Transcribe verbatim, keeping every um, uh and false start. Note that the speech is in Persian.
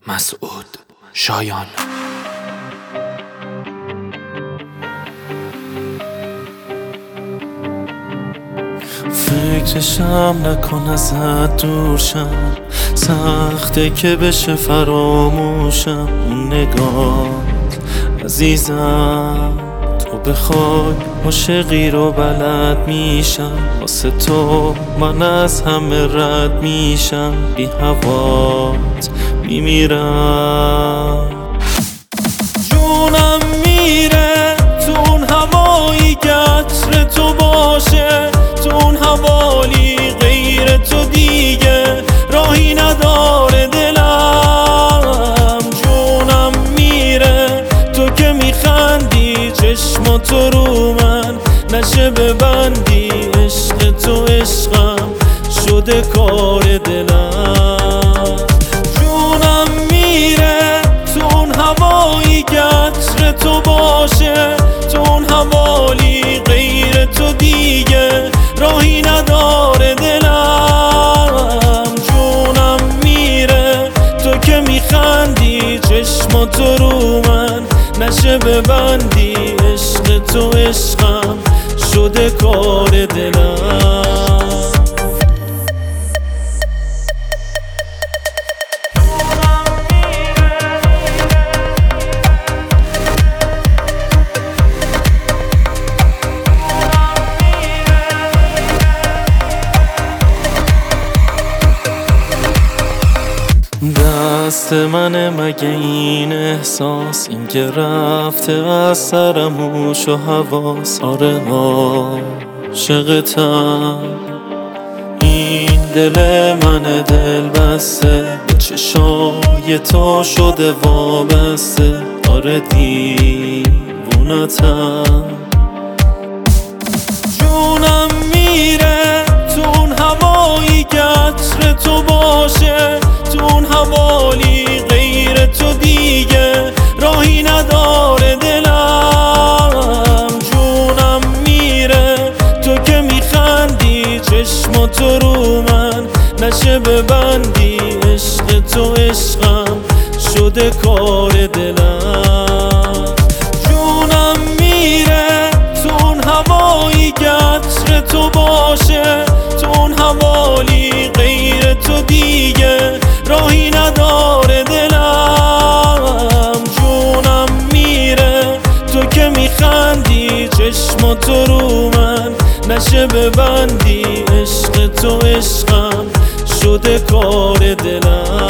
مسعود شایان. فکرشم نکن ازت دورشم، سخته که بشه فراموشم. اون نگات عزیزم، تو بخوای عاشقی رو بلد میشم. واسه تو من از همه رد میشم، بی هوات میمیرم. جونم میره تو اون هوایی که عطر تو باشه، تو اون حوالی غیر تو دیگه راهی نداره دلم. جونم میره تو که میخندی، چشماتو رو من نشه ببندی. عشق تو عشقم شده کار دلم. جونم میره تو اون هوایی که عطر تو باشه، تو اون حوالی غیر تو دیگه راهی نداره دلم. جونم میره تو که میخندی، چشماتو رو من نشه ببندی. عشق تو عشقم شده کار دلم. دست منه مگه این احساس، این که رفته از سرم هوش و حواس. آره عاشقتم، این دل منه دل بسته، به چشای تو شده وابسته. آره دیوونتم. جونم میره تو اون هوایی که عطر تو باشه، تو اون حوالی غیر تو دیگه راهی نداره دلم. جونم میره تو که میخندی، چشماتو رو من نشه ببندی. عشق تو عشقم شده کار دلم. جونم میره تو اون هوایی که عطر تو باشه، تو اون حوالی غیر تو دیگه راهی نداره دلم. جونم میره تو که میخندی، چشماتو رو من نشه ببندی. عشق تو عشقم شده کار دلم.